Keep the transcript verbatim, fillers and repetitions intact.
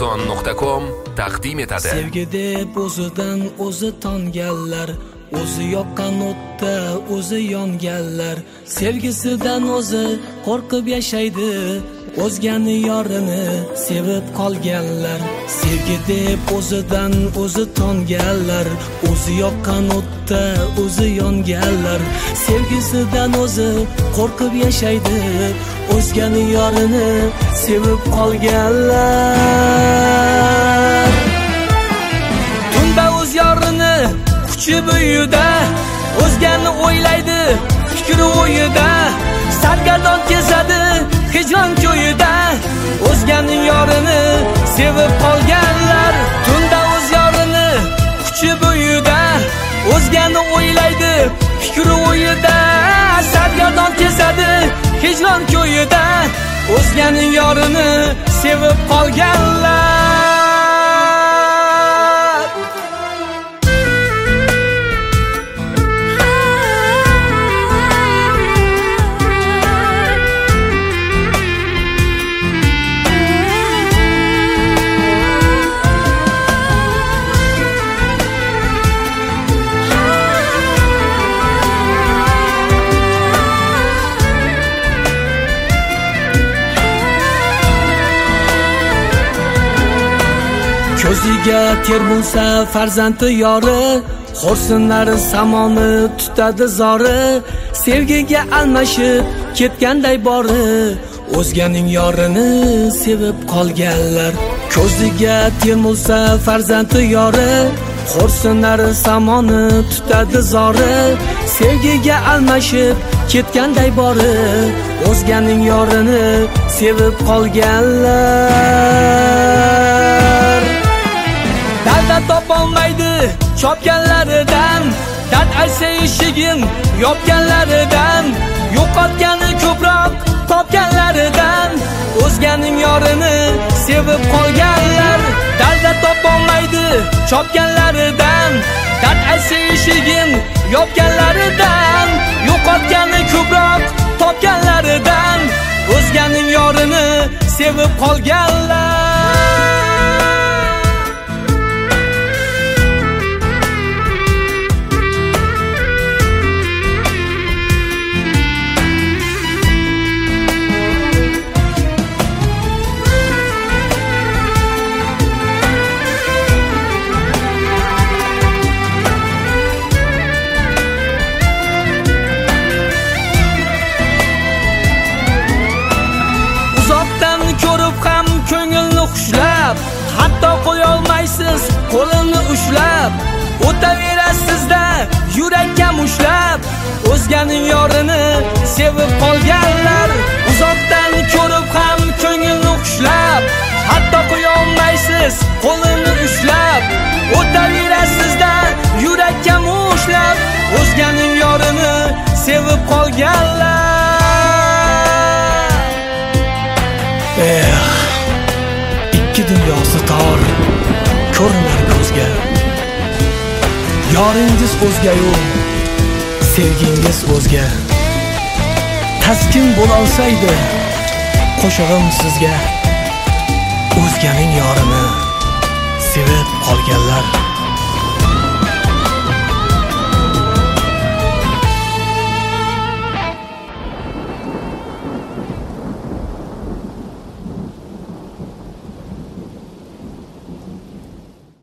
Arzon nuqta com taqdim etadi. Sevgi deb o'zidan o'zi tonganlar, o'zi yoqqan o'tda o'zi yonganlar, sevgisidan o'zi qo'rqib yashaydi, o'zgani yorini sevib qolganlar. Sevgi deb o'zidan o'zi tonganlar, o'zi yoqqan o'tda o'zi yonganlar, sevgisidan o'zi qo'rqib yashaydi, o'zgani yorini sevib qolganlar. Tunda o'z yorini kuchi bo'yida, o'zgani o'ylaydi fikri o'yida, sargardon kezadi hijron ko'yida, o'zgani yorini sevib qolganlar. Tunda o'z yorini kuchi bo'yida, o'zgani o'ylaydi fikri o'yida, sargardon kezadi hijron ko'yida, o'zgani yorini sevib qolganlar. Ko'ziga ter bo'lsa farzandi yori, xo'rsinlari samoni tutadi zori, sevgiga almashib ketganday bori, o'zganing yorini sevib qolganlar. Ko'ziga ter bo'lsa farzandi yori, xo'rsinlari samoni tutadi zori, sevgiga almashib ketganday bori, o'zganing yorini sevib qolganlar. Dalda topolmaydi chopganlaridan, dard aytsa eshigin yopganlaridan, yo'qotgani ko'proq topganlaridan, o'zganing yorini sevib qolganlar. Dalda topolmaydi chopganlaridan, dard aytsa eshigin yopganlaridan, yo'qotgani ko'proq topganlaridan, o'zganing yorini sevib qolganlar. Ko'rib ham ko'ngilni xushlab, hatto qo'ya olmaysiz qo'lini ushlab, o'taverasizda yurakka mushlab, o'zganing yorini sevib qolganlar. Uzoqdan ko'rib ham ko'ngilni xushlab, hatto qo'ya olmaysiz qo'lini ushlab, o'taverasizda yurakka mushlab, o'zganing yorini sevib qolganlar. Eh, ikki dunyosi tor ko'rinar ko'zga, yoringiz o'zga-yu sevgingiz o'zga. Taskin bo'lolsaydi qo'shig'im sizga, o'zganing yorini sevib qolganlar.